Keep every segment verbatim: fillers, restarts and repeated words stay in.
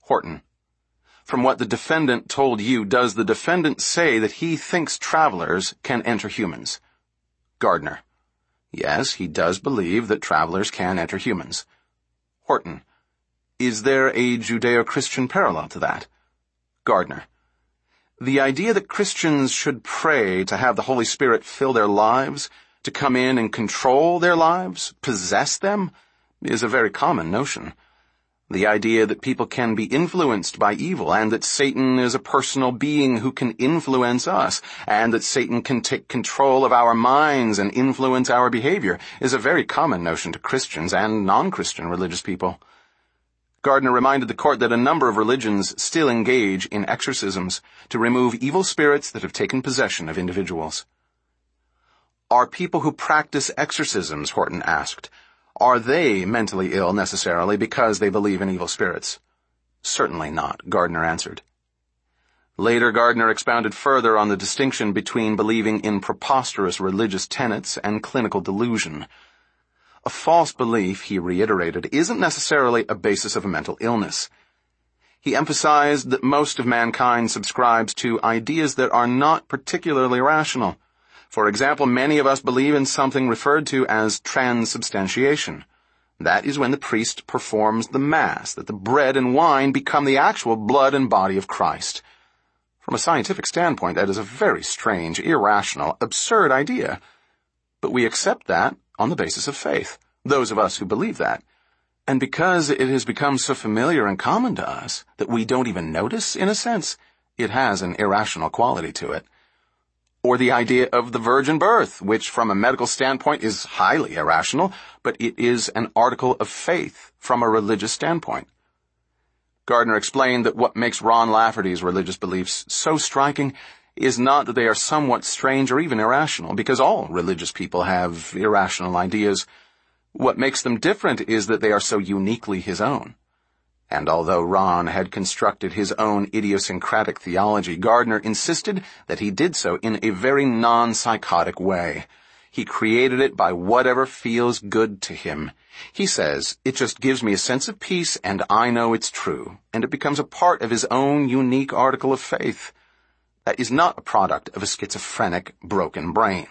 Horton: From what the defendant told you, does the defendant say that he thinks travelers can enter humans? Gardner: Yes, he does believe that travelers can enter humans. Horton: Is there a Judeo-Christian parallel to that? Gardner: The idea that Christians should pray to have the Holy Spirit fill their lives, to come in and control their lives, possess them, is a very common notion. The idea that people can be influenced by evil, and that Satan is a personal being who can influence us, and that Satan can take control of our minds and influence our behavior, is a very common notion to Christians and non-Christian religious people. Gardner reminded the court that a number of religions still engage in exorcisms to remove evil spirits that have taken possession of individuals. Are people who practice exorcisms, Horton asked, are they mentally ill necessarily because they believe in evil spirits? Certainly not, Gardner answered. Later, Gardner expounded further on the distinction between believing in preposterous religious tenets and clinical delusion. A false belief, he reiterated, isn't necessarily a basis of a mental illness. He emphasized that most of mankind subscribes to ideas that are not particularly rational. For example, many of us believe in something referred to as transubstantiation. That is when the priest performs the Mass, that the bread and wine become the actual blood and body of Christ. From a scientific standpoint, that is a very strange, irrational, absurd idea. But we accept that on the basis of faith, those of us who believe that. And because it has become so familiar and common to us that we don't even notice, in a sense, it has an irrational quality to it. Or the idea of the virgin birth, which from a medical standpoint is highly irrational, but it is an article of faith from a religious standpoint. Gardner explained that what makes Ron Lafferty's religious beliefs so striking is not that they are somewhat strange or even irrational, because all religious people have irrational ideas. What makes them different is that they are so uniquely his own. And although Ron had constructed his own idiosyncratic theology, Gardner insisted that he did so in a very non-psychotic way. He created it by whatever feels good to him. He says, it just gives me a sense of peace and I know it's true, and it becomes a part of his own unique article of faith. That is not a product of a schizophrenic, broken brain.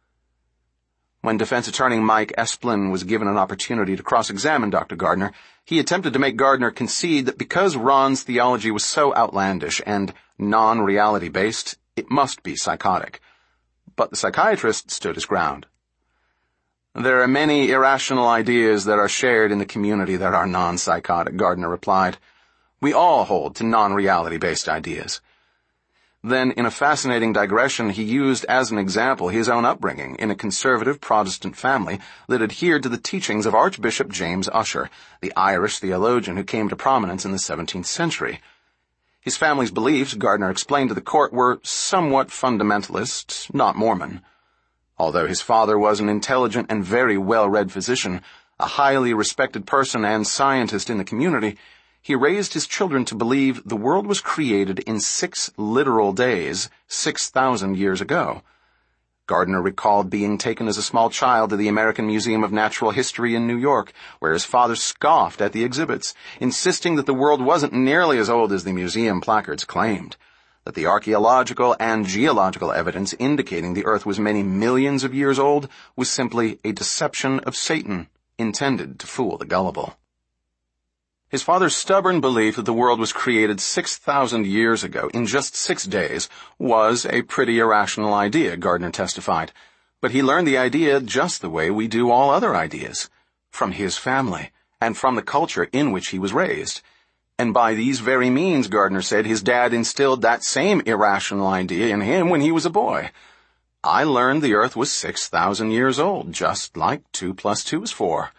When defense attorney Mike Esplin was given an opportunity to cross-examine Doctor Gardner, he attempted to make Gardner concede that because Ron's theology was so outlandish and non-reality-based, it must be psychotic. But the psychiatrist stood his ground. There are many irrational ideas that are shared in the community that are non-psychotic, Gardner replied. We all hold to non-reality-based ideas. Then, in a fascinating digression, he used as an example his own upbringing in a conservative Protestant family that adhered to the teachings of Archbishop James Ussher, the Irish theologian who came to prominence in the seventeenth century. His family's beliefs, Gardner explained to the court, were somewhat fundamentalist, not Mormon. Although his father was an intelligent and very well-read physician, a highly respected person and scientist in the community, he raised his children to believe the world was created in six literal days, six thousand years ago. Gardner recalled being taken as a small child to the American Museum of Natural History in New York, where his father scoffed at the exhibits, insisting that the world wasn't nearly as old as the museum placards claimed, that the archaeological and geological evidence indicating the earth was many millions of years old was simply a deception of Satan, intended to fool the gullible. His father's stubborn belief that the world was created six thousand years ago in just six days was a pretty irrational idea, Gardner testified. But he learned the idea just the way we do all other ideas, from his family and from the culture in which he was raised. And by these very means, Gardner said, his dad instilled that same irrational idea in him when he was a boy. I learned the earth was six thousand years old, just like two plus two is four.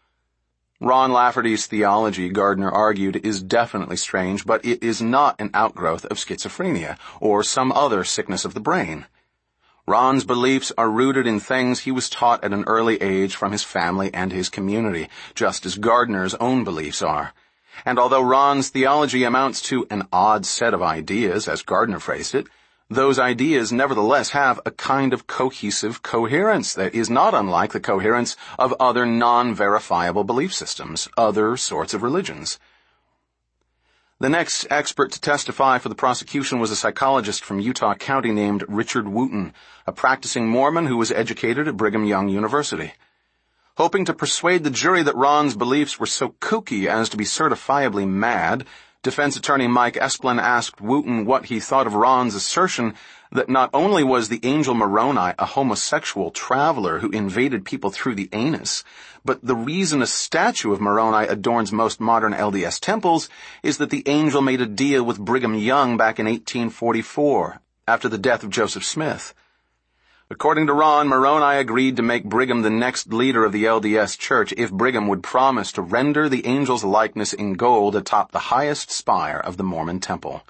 Ron Lafferty's theology, Gardner argued, is definitely strange, but it is not an outgrowth of schizophrenia or some other sickness of the brain. Ron's beliefs are rooted in things he was taught at an early age from his family and his community, just as Gardner's own beliefs are. And although Ron's theology amounts to an odd set of ideas, as Gardner phrased it, those ideas nevertheless have a kind of cohesive coherence that is not unlike the coherence of other non-verifiable belief systems, other sorts of religions. The next expert to testify for the prosecution was a psychologist from Utah County named Richard Wooten, a practicing Mormon who was educated at Brigham Young University. Hoping to persuade the jury that Ron's beliefs were so kooky as to be certifiably mad, defense attorney Mike Esplin asked Wooten what he thought of Ron's assertion that not only was the angel Moroni a homosexual traveler who invaded people through the anus, but the reason a statue of Moroni adorns most modern L D S temples is that the angel made a deal with Brigham Young back in eighteen forty-four, after the death of Joseph Smith. According to Ron, Moroni agreed to make Brigham the next leader of the L D S Church if Brigham would promise to render the angel's likeness in gold atop the highest spire of the Mormon temple.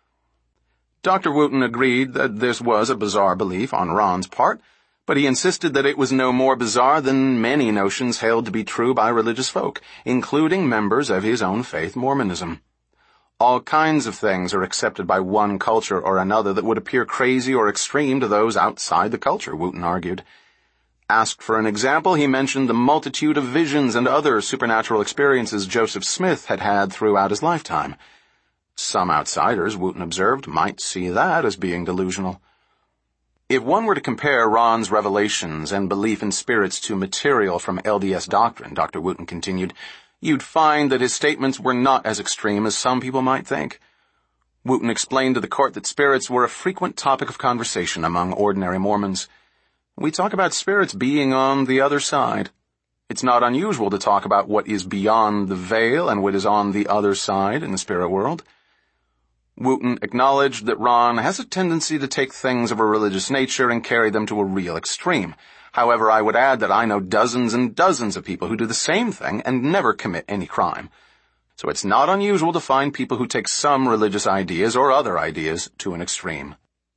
Doctor Wooten agreed that this was a bizarre belief on Ron's part, but he insisted that it was no more bizarre than many notions held to be true by religious folk, including members of his own faith, Mormonism. All kinds of things are accepted by one culture or another that would appear crazy or extreme to those outside the culture, Wooten argued. Asked for an example, he mentioned the multitude of visions and other supernatural experiences Joseph Smith had had throughout his lifetime. Some outsiders, Wooten observed, might see that as being delusional. If one were to compare Ron's revelations and belief in spirits to material from L D S doctrine, Doctor Wooten continued, you'd find that his statements were not as extreme as some people might think. Wooten explained to the court that spirits were a frequent topic of conversation among ordinary Mormons. We talk about spirits being on the other side. It's not unusual to talk about what is beyond the veil and what is on the other side in the spirit world. Wooten acknowledged that Ron has a tendency to take things of a religious nature and carry them to a real extreme. However, I would add that I know dozens and dozens of people who do the same thing and never commit any crime. So it's not unusual to find people who take some religious ideas or other ideas to an extreme.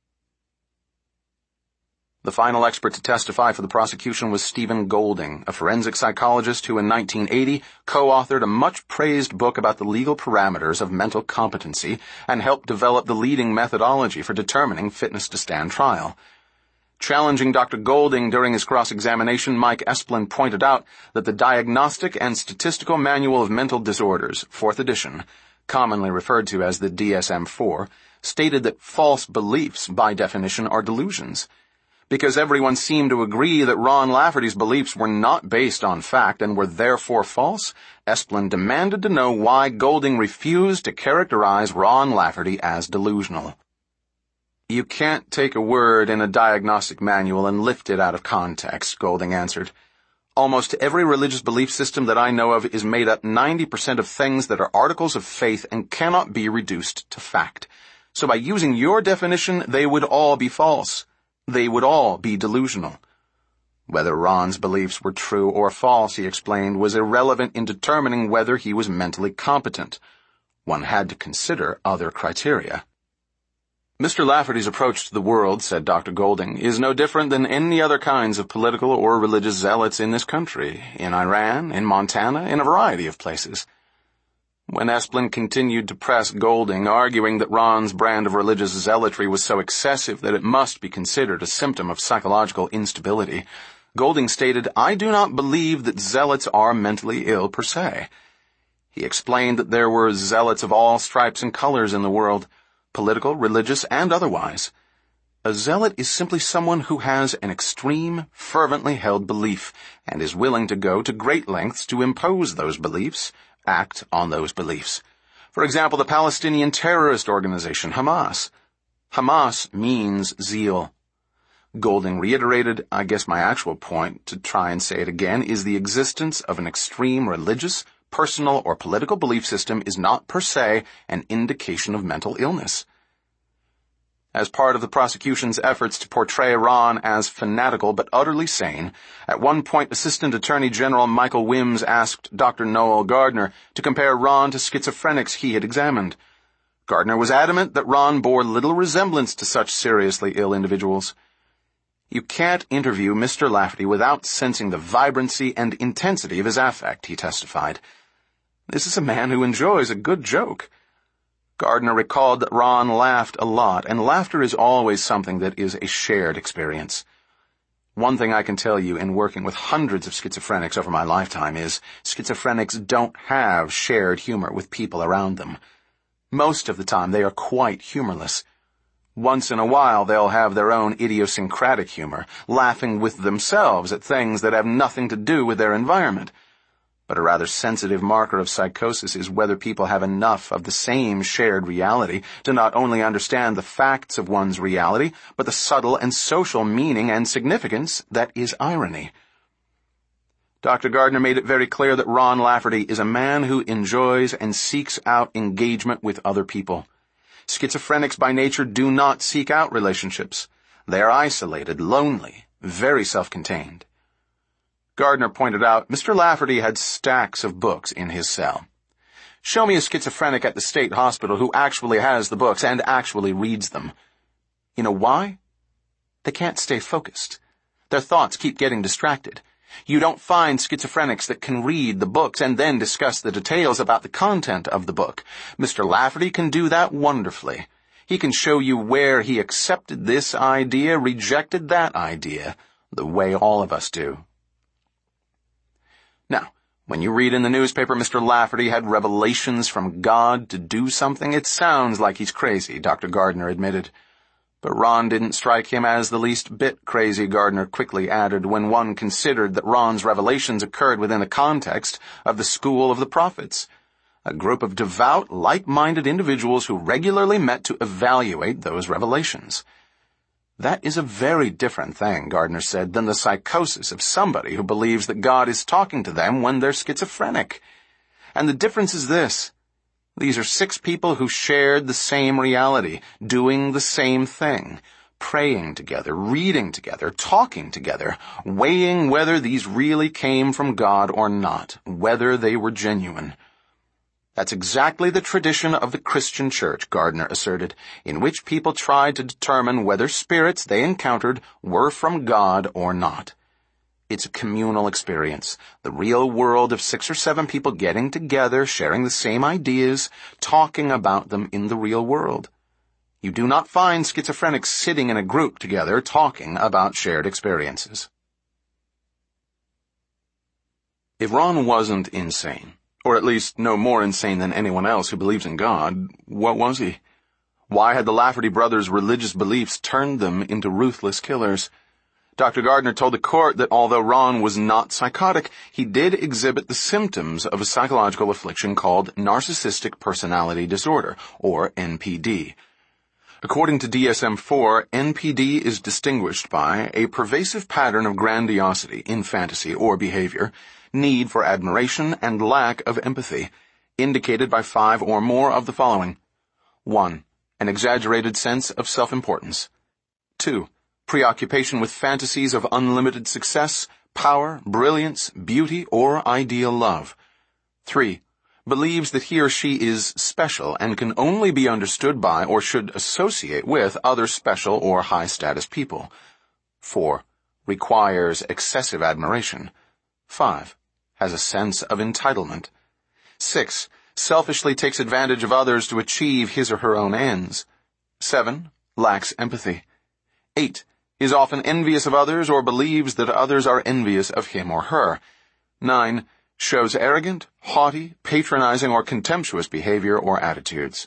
The final expert to testify for the prosecution was Stephen Golding, a forensic psychologist who in nineteen eighty co-authored a much-praised book about the legal parameters of mental competency and helped develop the leading methodology for determining fitness to stand trial. Challenging Doctor Golding during his cross-examination, Mike Esplin pointed out that the Diagnostic and Statistical Manual of Mental Disorders, fourth edition, commonly referred to as the D S M four, stated that false beliefs, by definition, are delusions. Because everyone seemed to agree that Ron Lafferty's beliefs were not based on fact and were therefore false, Esplin demanded to know why Golding refused to characterize Ron Lafferty as delusional. You can't take a word in a diagnostic manual and lift it out of context, Golding answered. Almost every religious belief system that I know of is made up ninety percent of things that are articles of faith and cannot be reduced to fact. So by using your definition, they would all be false. They would all be delusional. Whether Ron's beliefs were true or false, he explained, was irrelevant in determining whether he was mentally competent. One had to consider other criteria. Mister Lafferty's approach to the world, said Doctor Golding, is no different than any other kinds of political or religious zealots in this country, in Iran, in Montana, in a variety of places. When Esplin continued to press Golding, arguing that Ron's brand of religious zealotry was so excessive that it must be considered a symptom of psychological instability, Golding stated, I do not believe that zealots are mentally ill per se. He explained that there were zealots of all stripes and colors in the world, political, religious, and otherwise. A zealot is simply someone who has an extreme, fervently held belief and is willing to go to great lengths to impose those beliefs, act on those beliefs. For example, the Palestinian terrorist organization, Hamas. Hamas means zeal. Golding reiterated, I guess my actual point, to try and say it again, is the existence of an extreme religious, personal, or political belief system is not per se an indication of mental illness. As part of the prosecution's efforts to portray Ron as fanatical but utterly sane, at one point Assistant Attorney General Michael Wims asked Doctor Noel Gardner to compare Ron to schizophrenics he had examined. Gardner was adamant that Ron bore little resemblance to such seriously ill individuals. You can't interview Mister Lafferty without sensing the vibrancy and intensity of his affect, he testified. This is a man who enjoys a good joke. Gardner recalled that Ron laughed a lot, and laughter is always something that is a shared experience. One thing I can tell you in working with hundreds of schizophrenics over my lifetime is schizophrenics don't have shared humor with people around them. Most of the time they are quite humorless. Once in a while they'll have their own idiosyncratic humor, laughing with themselves at things that have nothing to do with their environment. But a rather sensitive marker of psychosis is whether people have enough of the same shared reality to not only understand the facts of one's reality, but the subtle and social meaning and significance that is irony. Doctor Gardner made it very clear that Ron Lafferty is a man who enjoys and seeks out engagement with other people. Schizophrenics by nature do not seek out relationships. They are isolated, lonely, very self-contained. Gardner pointed out Mister Lafferty had stacks of books in his cell. Show me a schizophrenic at the state hospital who actually has the books and actually reads them. You know why? They can't stay focused. Their thoughts keep getting distracted. You don't find schizophrenics that can read the books and then discuss the details about the content of the book. Mister Lafferty can do that wonderfully. He can show you where he accepted this idea, rejected that idea, the way all of us do. Now, when you read in the newspaper Mister Lafferty had revelations from God to do something, it sounds like he's crazy, Doctor Gardner admitted. But Ron didn't strike him as the least bit crazy, Gardner quickly added, when one considered that Ron's revelations occurred within the context of the School of the Prophets, a group of devout, like-minded individuals who regularly met to evaluate those revelations. That is a very different thing, Gardner said, than the psychosis of somebody who believes that God is talking to them when they're schizophrenic. And the difference is this. These are six people who shared the same reality, doing the same thing, praying together, reading together, talking together, weighing whether these really came from God or not, whether they were genuine. That's exactly the tradition of the Christian church, Gardner asserted, in which people tried to determine whether spirits they encountered were from God or not. It's a communal experience, the real world of six or seven people getting together, sharing the same ideas, talking about them in the real world. You do not find schizophrenics sitting in a group together talking about shared experiences. If Ron wasn't insane, or at least no more insane than anyone else who believes in God, what was he? Why had the Lafferty brothers' religious beliefs turned them into ruthless killers? Doctor Gardner told the court that although Ron was not psychotic, he did exhibit the symptoms of a psychological affliction called narcissistic personality disorder, or N P D. According to D S M four, N P D is distinguished by a pervasive pattern of grandiosity in fantasy or behavior, need for admiration, and lack of empathy, indicated by five or more of the following. One, an exaggerated sense of self-importance. Two, preoccupation with fantasies of unlimited success, power, brilliance, beauty, or ideal love. Three, believes that he or she is special and can only be understood by or should associate with other special or high-status people. Four, requires excessive admiration. Five, has a sense of entitlement. Six, selfishly takes advantage of others to achieve his or her own ends. Seven, lacks empathy. Eight, is often envious of others or believes that others are envious of him or her. Nine, shows arrogant, haughty, patronizing, or contemptuous behavior or attitudes.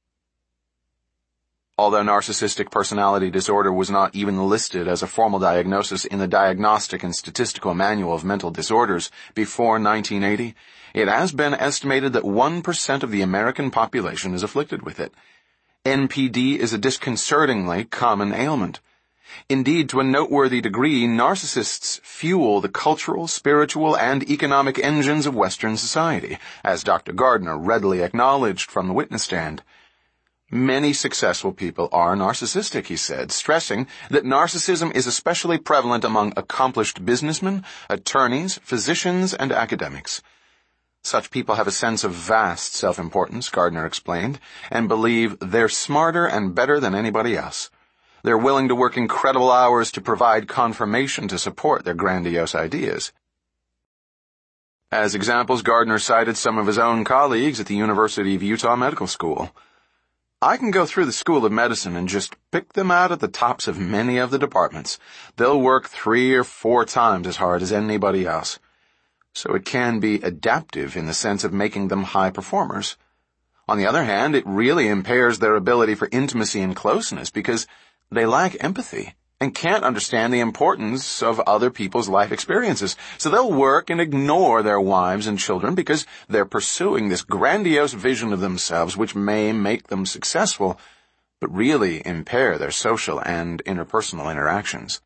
Although narcissistic personality disorder was not even listed as a formal diagnosis in the Diagnostic and Statistical Manual of Mental Disorders before nineteen eighty, it has been estimated that one percent of the American population is afflicted with it. N P D is a disconcertingly common ailment. Indeed, to a noteworthy degree, narcissists fuel the cultural, spiritual, and economic engines of Western society, as Doctor Gardner readily acknowledged from the witness stand. Many successful people are narcissistic, he said, stressing that narcissism is especially prevalent among accomplished businessmen, attorneys, physicians, and academics. Such people have a sense of vast self-importance, Gardner explained, and believe they're smarter and better than anybody else. They're willing to work incredible hours to provide confirmation to support their grandiose ideas. As examples, Gardner cited some of his own colleagues at the University of Utah Medical School. I can go through the School of Medicine and just pick them out at the tops of many of the departments. They'll work three or four times as hard as anybody else. So it can be adaptive in the sense of making them high performers. On the other hand, it really impairs their ability for intimacy and closeness because they lack empathy and can't understand the importance of other people's life experiences. So they'll work and ignore their wives and children because they're pursuing this grandiose vision of themselves which may make them successful, but really impair their social and interpersonal interactions.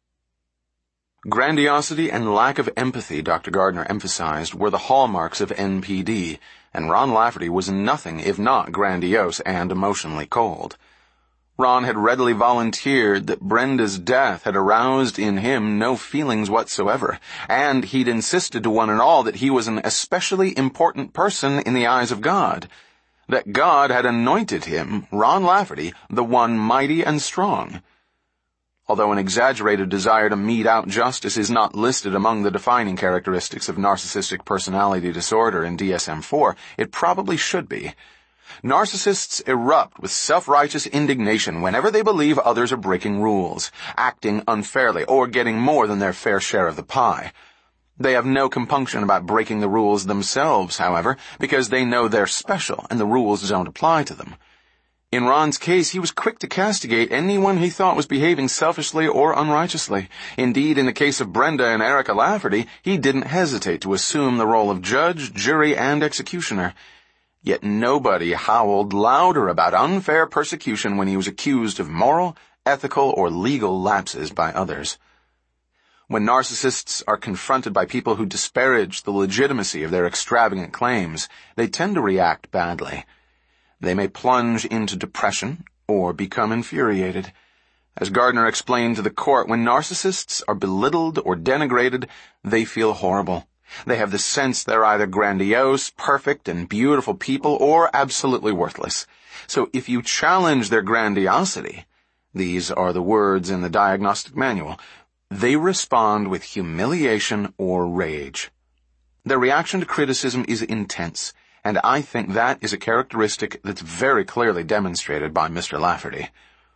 Grandiosity and lack of empathy, Doctor Gardner emphasized, were the hallmarks of N P D, and Ron Lafferty was nothing if not grandiose and emotionally cold. Ron had readily volunteered that Brenda's death had aroused in him no feelings whatsoever, and he'd insisted to one and all that he was an especially important person in the eyes of God, that God had anointed him, Ron Lafferty, the one mighty and strong. Although an exaggerated desire to mete out justice is not listed among the defining characteristics of narcissistic personality disorder in D S M four, it probably should be. Narcissists erupt with self-righteous indignation whenever they believe others are breaking rules, acting unfairly, or getting more than their fair share of the pie. They have no compunction about breaking the rules themselves, however, because they know they're special and the rules don't apply to them. In Ron's case, he was quick to castigate anyone he thought was behaving selfishly or unrighteously. Indeed, in the case of Brenda and Erica Lafferty, he didn't hesitate to assume the role of judge, jury, and executioner. Yet nobody howled louder about unfair persecution when he was accused of moral, ethical, or legal lapses by others. When narcissists are confronted by people who disparage the legitimacy of their extravagant claims, they tend to react badly. They may plunge into depression or become infuriated. As Gardner explained to the court, when narcissists are belittled or denigrated, they feel horrible. They have the sense they're either grandiose, perfect, and beautiful people or absolutely worthless. So if you challenge their grandiosity, these are the words in the diagnostic manual, they respond with humiliation or rage. Their reaction to criticism is intense, and I think that is a characteristic that's very clearly demonstrated by Mister Lafferty.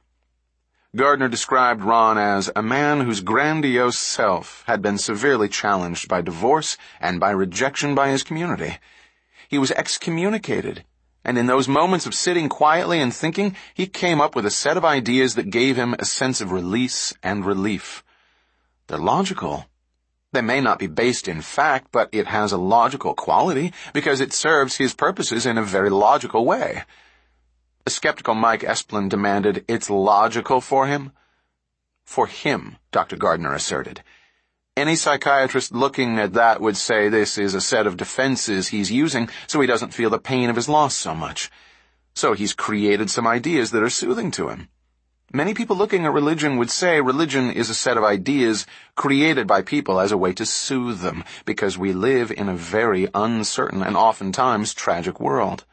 Gardner described Ron as a man whose grandiose self had been severely challenged by divorce and by rejection by his community. He was excommunicated, and in those moments of sitting quietly and thinking, he came up with a set of ideas that gave him a sense of release and relief. They're logical. They may not be based in fact, but it has a logical quality because it serves his purposes in a very logical way. The skeptical Mike Esplin demanded, "It's logical for him?" For him, Doctor Gardner asserted. Any psychiatrist looking at that would say this is a set of defenses he's using so he doesn't feel the pain of his loss so much. So he's created some ideas that are soothing to him. Many people looking at religion would say religion is a set of ideas created by people as a way to soothe them, because we live in a very uncertain and oftentimes tragic world.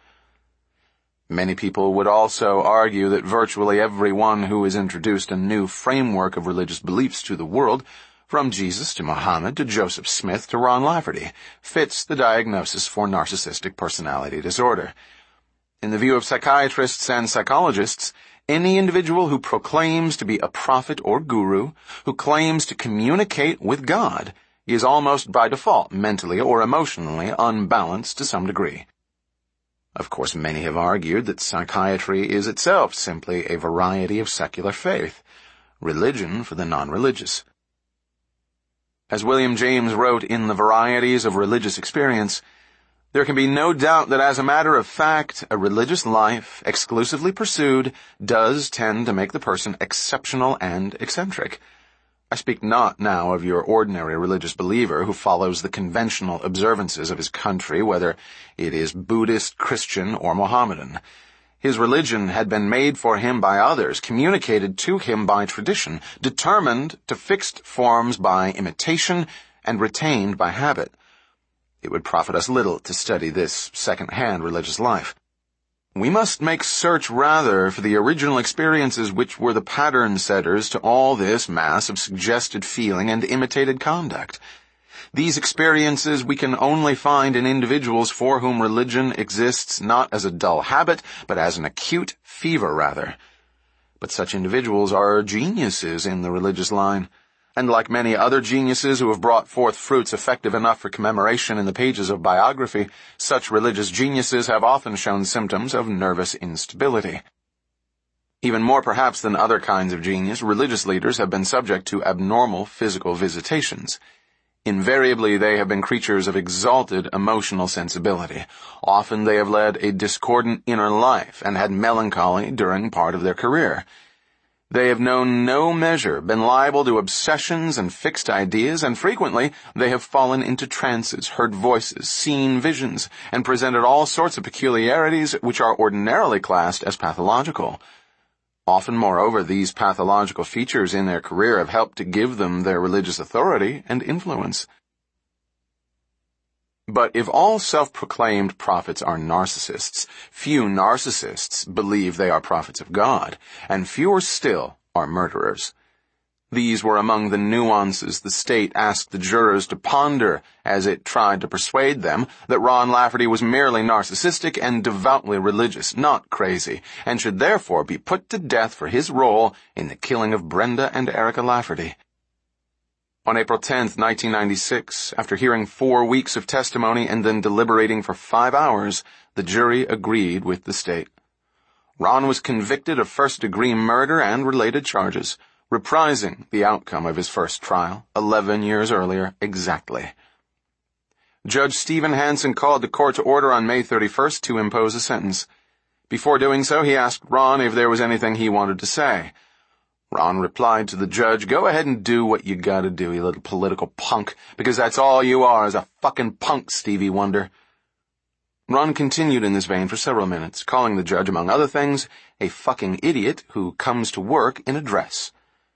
Many people would also argue that virtually everyone who has introduced a new framework of religious beliefs to the world, from Jesus to Muhammad to Joseph Smith to Ron Lafferty, fits the diagnosis for narcissistic personality disorder. In the view of psychiatrists and psychologists, any individual who proclaims to be a prophet or guru, who claims to communicate with God, is almost by default mentally or emotionally unbalanced to some degree. Of course, many have argued that psychiatry is itself simply a variety of secular faith, religion for the non-religious. As William James wrote in The Varieties of Religious Experience, there can be no doubt that as a matter of fact, a religious life, exclusively pursued, does tend to make the person exceptional and eccentric. I speak not now of your ordinary religious believer who follows the conventional observances of his country, whether it is Buddhist, Christian, or Mohammedan. His religion had been made for him by others, communicated to him by tradition, determined to fixed forms by imitation, and retained by habit. It would profit us little to study this second-hand religious life. We must make search rather for the original experiences which were the pattern setters to all this mass of suggested feeling and imitated conduct. These experiences we can only find in individuals for whom religion exists not as a dull habit, but as an acute fever rather. But such individuals are geniuses in the religious line. And like many other geniuses who have brought forth fruits effective enough for commemoration in the pages of biography, such religious geniuses have often shown symptoms of nervous instability. Even more perhaps than other kinds of genius, religious leaders have been subject to abnormal physical visitations. Invariably, they have been creatures of exalted emotional sensibility. Often they have led a discordant inner life and had melancholy during part of their career. They have known no measure, been liable to obsessions and fixed ideas, and frequently they have fallen into trances, heard voices, seen visions, and presented all sorts of peculiarities which are ordinarily classed as pathological. Often, moreover, these pathological features in their career have helped to give them their religious authority and influence. But if all self-proclaimed prophets are narcissists, few narcissists believe they are prophets of God, and fewer still are murderers. These were among the nuances the state asked the jurors to ponder as it tried to persuade them that Ron Lafferty was merely narcissistic and devoutly religious, not crazy, and should therefore be put to death for his role in the killing of Brenda and Erica Lafferty. On April tenth, nineteen ninety-six, after hearing four weeks of testimony and then deliberating for five hours, the jury agreed with the state. Ron was convicted of first-degree murder and related charges, reprising the outcome of his first trial, eleven years earlier exactly. Judge Stephen Hansen called the court to order on May thirty-first to impose a sentence. Before doing so, he asked Ron if there was anything he wanted to say. Ron replied to the judge, "Go ahead and do what you gotta do, you little political punk, because that's all you are, is a fucking punk, Stevie Wonder." Ron continued in this vein for several minutes, calling the judge, among other things, a fucking idiot who comes to work in a dress.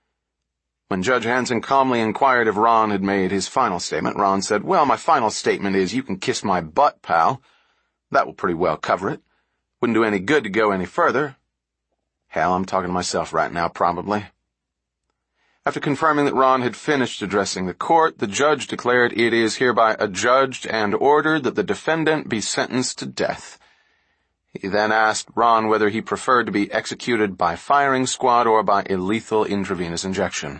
When Judge Hansen calmly inquired if Ron had made his final statement, Ron said, "Well, my final statement is you can kiss my butt, pal. That will pretty well cover it. Wouldn't do any good to go any further." Hell, I'm talking to myself right now, probably. After confirming that Ron had finished addressing the court, the judge declared it is hereby adjudged and ordered that the defendant be sentenced to death. He then asked Ron whether he preferred to be executed by firing squad or by a lethal intravenous injection.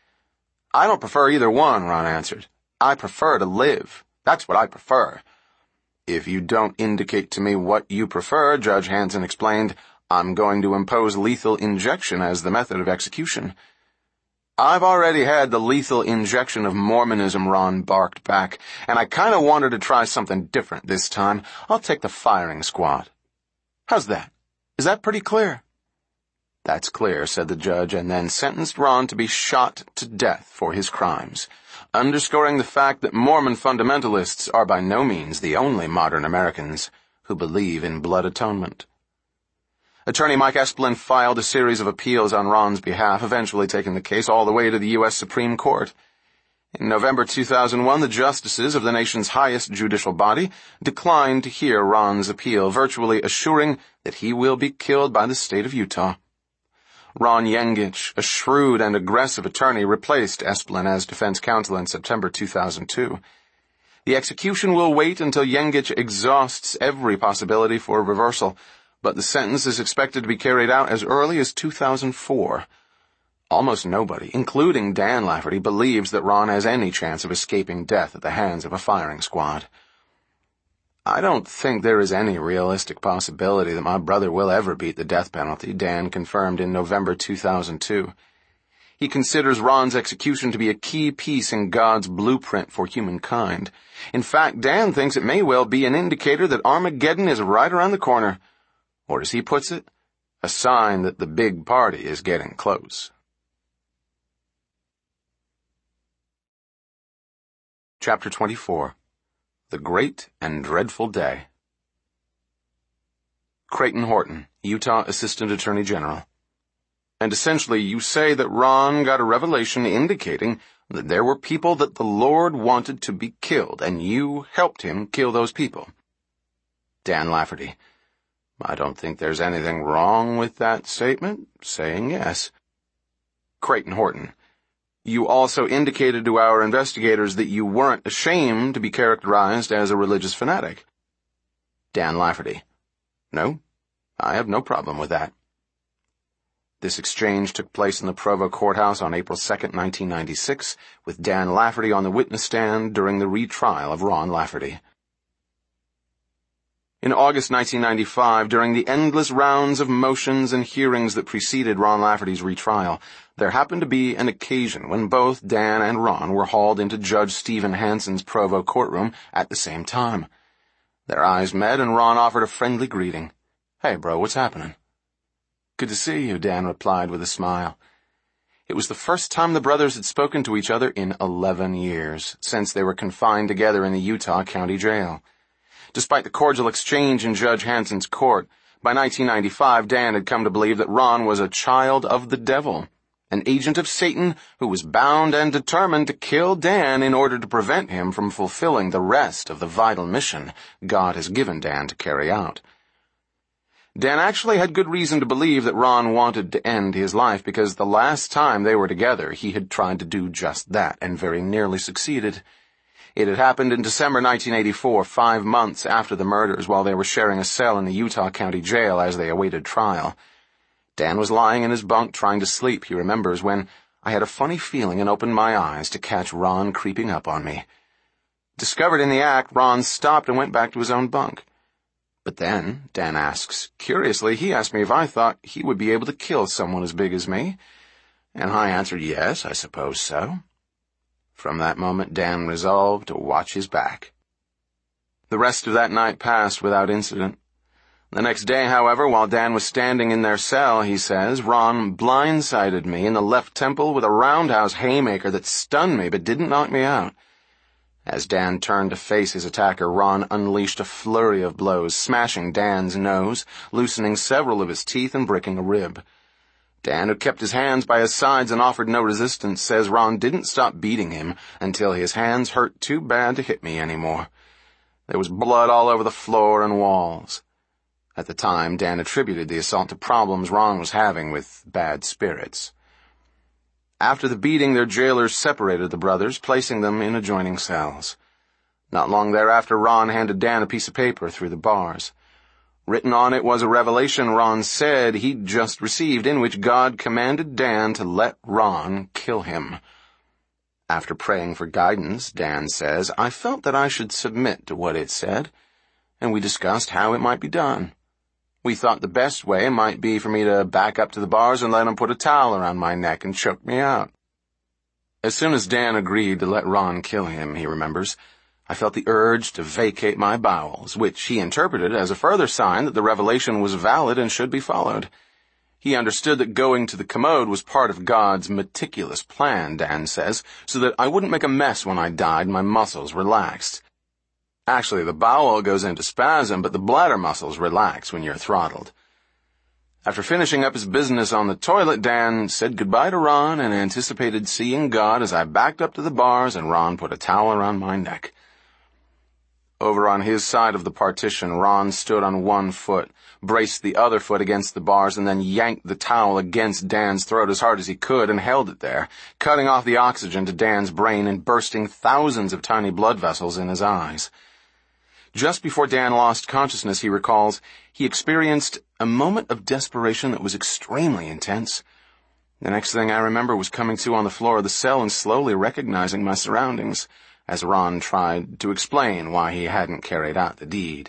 "I don't prefer either one," Ron answered. "I prefer to live. That's what I prefer." "If you don't indicate to me what you prefer," Judge Hansen explained, "I'm going to impose lethal injection as the method of execution." "I've already had the lethal injection of Mormonism," Ron barked back, "and I kind of wanted to try something different this time. I'll take the firing squad." "How's that? Is that pretty clear?" "That's clear," said the judge, and then sentenced Ron to be shot to death for his crimes, underscoring the fact that Mormon fundamentalists are by no means the only modern Americans who believe in blood atonement. Attorney Mike Esplin filed a series of appeals on Ron's behalf, eventually taking the case all the way to the U S Supreme Court. In November two thousand one, the justices of the nation's highest judicial body declined to hear Ron's appeal, virtually assuring that he will be killed by the state of Utah. Ron Yengich, a shrewd and aggressive attorney, replaced Esplin as defense counsel in September two thousand two. The execution will wait until Yengich exhausts every possibility for reversal, but the sentence is expected to be carried out as early as two thousand four. Almost nobody, including Dan Lafferty, believes that Ron has any chance of escaping death at the hands of a firing squad. "I don't think there is any realistic possibility that my brother will ever beat the death penalty," Dan confirmed in November two thousand two. He considers Ron's execution to be a key piece in God's blueprint for humankind. In fact, Dan thinks it may well be an indicator that Armageddon is right around the corner. Or, as he puts it, a sign that the big party is getting close. Chapter twenty-four. The Great and Dreadful Day. Creighton Horton, Utah Assistant Attorney General. "And essentially you say that Ron got a revelation indicating that there were people that the Lord wanted to be killed, and you helped him kill those people." Dan Lafferty. "I don't think there's anything wrong with that statement, saying yes." Creighton Horton. "You also indicated to our investigators that you weren't ashamed to be characterized as a religious fanatic." Dan Lafferty. "No, I have no problem with that." This exchange took place in the Provo courthouse on April second, nineteen ninety-six, with Dan Lafferty on the witness stand during the retrial of Ron Lafferty. In August nineteen ninety-five, during the endless rounds of motions and hearings that preceded Ron Lafferty's retrial, there happened to be an occasion when both Dan and Ron were hauled into Judge Stephen Hansen's Provo courtroom at the same time. Their eyes met, and Ron offered a friendly greeting. "Hey, bro, what's happening?" "Good to see you," Dan replied with a smile. It was the first time the brothers had spoken to each other in eleven years, since they were confined together in the Utah County Jail. Despite the cordial exchange in Judge Hansen's court, by nineteen ninety-five Dan had come to believe that Ron was a child of the devil, an agent of Satan who was bound and determined to kill Dan in order to prevent him from fulfilling the rest of the vital mission God has given Dan to carry out. Dan actually had good reason to believe that Ron wanted to end his life, because the last time they were together he had tried to do just that and very nearly succeeded. It had happened in December nineteen eighty-four, five months after the murders, while they were sharing a cell in the Utah County Jail as they awaited trial. Dan was lying in his bunk trying to sleep, he remembers, when I had a funny feeling and opened my eyes to catch Ron creeping up on me. Discovered in the act, Ron stopped and went back to his own bunk. But then, Dan asks, curiously, he asked me if I thought he would be able to kill someone as big as me, and I answered, yes, I suppose so. From that moment, Dan resolved to watch his back. The rest of that night passed without incident. The next day, however, while Dan was standing in their cell, he says, Ron blindsided me in the left temple with a roundhouse haymaker that stunned me but didn't knock me out. As Dan turned to face his attacker, Ron unleashed a flurry of blows, smashing Dan's nose, loosening several of his teeth and breaking a rib. Dan, who kept his hands by his sides and offered no resistance, says Ron didn't stop beating him until his hands hurt too bad to hit me anymore. There was blood all over the floor and walls. At the time, Dan attributed the assault to problems Ron was having with bad spirits. After the beating, their jailers separated the brothers, placing them in adjoining cells. Not long thereafter, Ron handed Dan a piece of paper through the bars. Written on it was a revelation Ron said he'd just received, in which God commanded Dan to let Ron kill him. After praying for guidance, Dan says, I felt that I should submit to what it said, and we discussed how it might be done. We thought the best way might be for me to back up to the bars and let him put a towel around my neck and choke me out. As soon as Dan agreed to let Ron kill him, he remembers, I felt the urge to vacate my bowels, which he interpreted as a further sign that the revelation was valid and should be followed. He understood that going to the commode was part of God's meticulous plan, Dan says, so that I wouldn't make a mess when I died and my muscles relaxed. Actually, the bowel goes into spasm, but the bladder muscles relax when you're throttled. After finishing up his business on the toilet, Dan said goodbye to Ron and anticipated seeing God as I backed up to the bars and Ron put a towel around my neck. Over on his side of the partition, Ron stood on one foot, braced the other foot against the bars, and then yanked the towel against Dan's throat as hard as he could and held it there, cutting off the oxygen to Dan's brain and bursting thousands of tiny blood vessels in his eyes. Just before Dan lost consciousness, he recalls, he experienced a moment of desperation that was extremely intense. The next thing I remember was coming to on the floor of the cell and slowly recognizing my surroundings, as Ron tried to explain why he hadn't carried out the deed.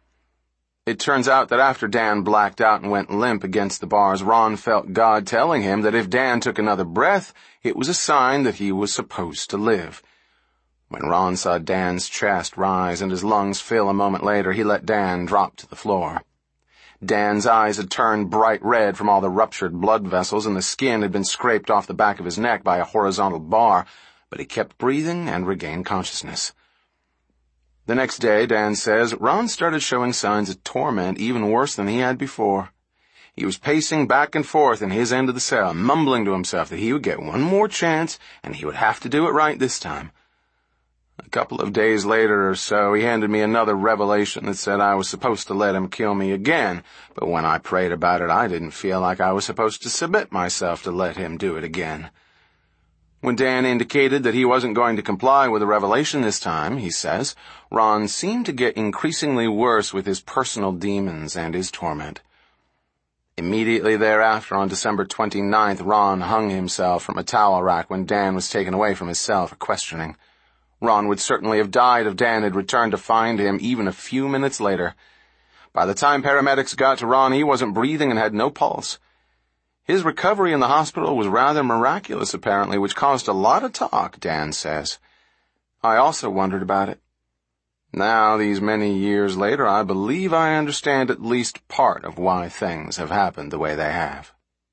It turns out that after Dan blacked out and went limp against the bars, Ron felt God telling him that if Dan took another breath, it was a sign that he was supposed to live. When Ron saw Dan's chest rise and his lungs fill a moment later, he let Dan drop to the floor. Dan's eyes had turned bright red from all the ruptured blood vessels, and the skin had been scraped off the back of his neck by a horizontal bar, but he kept breathing and regained consciousness. The next day, Dan says, Ron started showing signs of torment even worse than he had before. He was pacing back and forth in his end of the cell, mumbling to himself that he would get one more chance and he would have to do it right this time. A couple of days later or so, he handed me another revelation that said I was supposed to let him kill me again, but when I prayed about it, I didn't feel like I was supposed to submit myself to let him do it again. When Dan indicated that he wasn't going to comply with the revelation this time, he says, Ron seemed to get increasingly worse with his personal demons and his torment. Immediately thereafter, on December twenty-ninth, Ron hung himself from a towel rack when Dan was taken away from his cell for questioning. Ron would certainly have died if Dan had returned to find him even a few minutes later. By the time paramedics got to Ron, he wasn't breathing and had no pulse. His recovery in the hospital was rather miraculous, apparently, which caused a lot of talk, Dan says. I also wondered about it. Now, these many years later, I believe I understand at least part of why things have happened the way they have.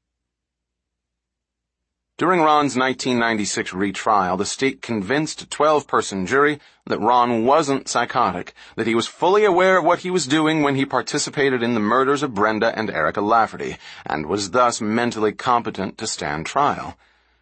During Ron's nineteen ninety-six retrial, the state convinced a twelve-person jury that Ron wasn't psychotic, that he was fully aware of what he was doing when he participated in the murders of Brenda and Erica Lafferty, and was thus mentally competent to stand trial.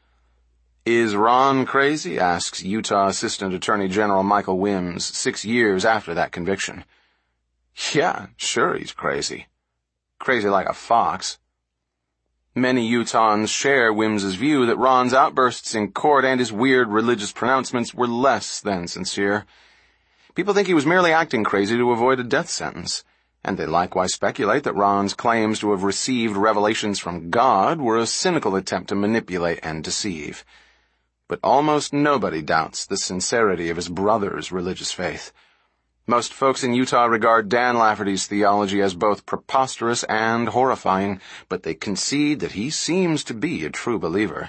Is Ron crazy? Asks Utah Assistant Attorney General Michael Wims six years after that conviction. Yeah, sure he's crazy. Crazy like a fox. Many Utahns share Wims's view that Ron's outbursts in court and his weird religious pronouncements were less than sincere. People think he was merely acting crazy to avoid a death sentence, and they likewise speculate that Ron's claims to have received revelations from God were a cynical attempt to manipulate and deceive. But almost nobody doubts the sincerity of his brother's religious faith. Most folks in Utah regard Dan Lafferty's theology as both preposterous and horrifying, but they concede that he seems to be a true believer.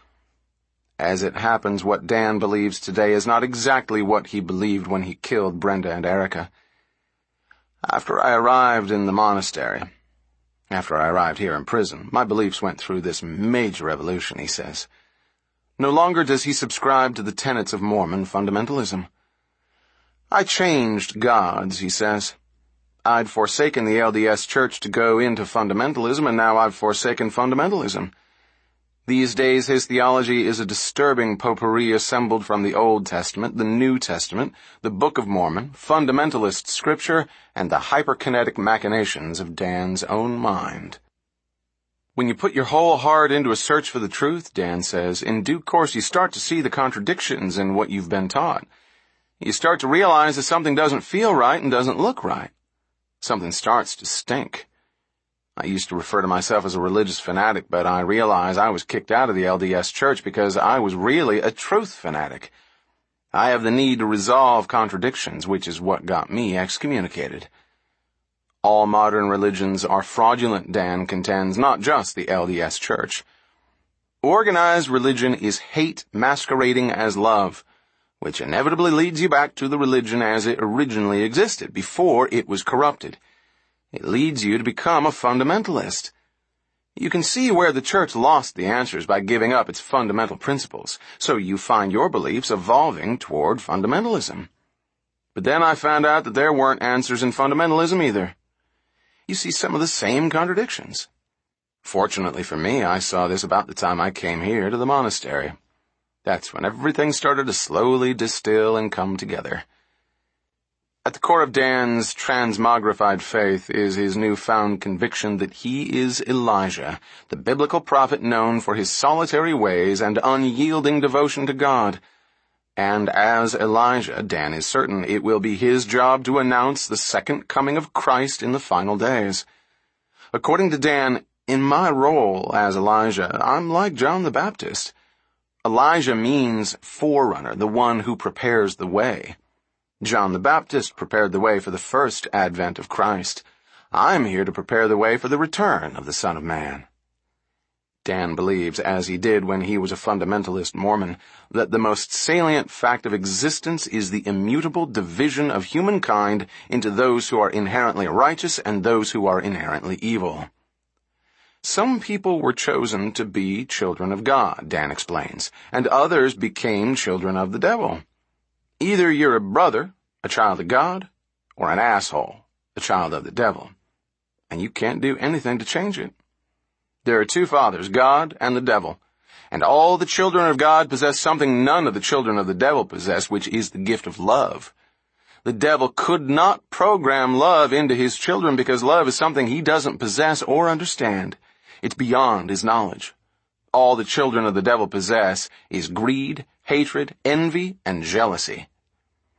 As it happens, what Dan believes today is not exactly what he believed when he killed Brenda and Erica. After I arrived in the monastery, after I arrived here in prison, my beliefs went through this major evolution, he says. No longer does he subscribe to the tenets of Mormon fundamentalism. I changed gods, he says. I'd forsaken the L D S Church to go into fundamentalism, and now I've forsaken fundamentalism. These days his theology is a disturbing potpourri assembled from the Old Testament, the New Testament, the Book of Mormon, fundamentalist scripture, and the hyperkinetic machinations of Dan's own mind. When you put your whole heart into a search for the truth, Dan says, in due course you start to see the contradictions in what you've been taught. You start to realize that something doesn't feel right and doesn't look right. Something starts to stink. I used to refer to myself as a religious fanatic, but I realize I was kicked out of the L D S Church because I was really a truth fanatic. I have the need to resolve contradictions, which is what got me excommunicated. All modern religions are fraudulent, Dan contends, not just the L D S Church. Organized religion is hate masquerading as love, which inevitably leads you back to the religion as it originally existed, before it was corrupted. It leads you to become a fundamentalist. You can see where the church lost the answers by giving up its fundamental principles, so you find your beliefs evolving toward fundamentalism. But then I found out that there weren't answers in fundamentalism either. You see some of the same contradictions. Fortunately for me, I saw this about the time I came here to the monastery. That's when everything started to slowly distill and come together. At the core of Dan's transmogrified faith is his newfound conviction that he is Elijah, the biblical prophet known for his solitary ways and unyielding devotion to God. And as Elijah, Dan is certain it will be his job to announce the second coming of Christ in the final days. According to Dan, in my role as Elijah, I'm like John the Baptist. Elijah means forerunner, the one who prepares the way. John the Baptist prepared the way for the first advent of Christ. I'm here to prepare the way for the return of the Son of Man. Dan believes, as he did when he was a fundamentalist Mormon, that the most salient fact of existence is the immutable division of humankind into those who are inherently righteous and those who are inherently evil. Some people were chosen to be children of God, Dan explains, and others became children of the devil. Either you're a brother, a child of God, or an asshole, a child of the devil, and you can't do anything to change it. There are two fathers, God and the devil, and all the children of God possess something none of the children of the devil possess, which is the gift of love. The devil could not program love into his children because love is something he doesn't possess or understand. It's beyond his knowledge. All the children of the devil possess is greed, hatred, envy, and jealousy.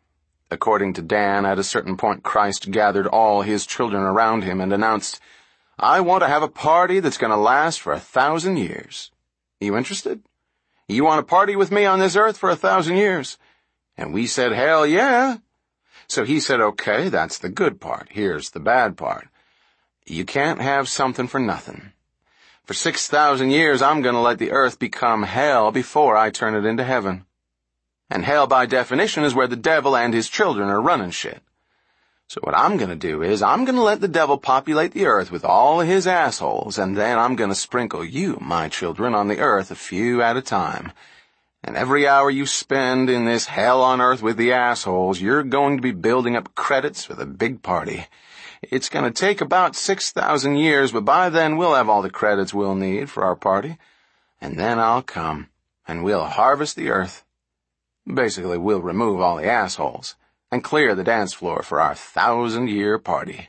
According to Dan, at a certain point Christ gathered all his children around him and announced, I want to have a party that's going to last for a thousand years. You interested? You want to party with me on this earth for a thousand years? And we said, hell yeah. So he said, okay, that's the good part. Here's the bad part. You can't have something for nothing. For six thousand years, I'm going to let the earth become hell before I turn it into heaven. And hell, by definition, is where the devil and his children are running shit. So what I'm going to do is I'm going to let the devil populate the earth with all of his assholes, and then I'm going to sprinkle you, my children, on the earth a few at a time. And every hour you spend in this hell on earth with the assholes, you're going to be building up credits for the big party. It's going to take about six thousand years, but by then we'll have all the credits we'll need for our party. And then I'll come, and we'll harvest the earth. Basically, we'll remove all the assholes and clear the dance floor for our thousand-year party.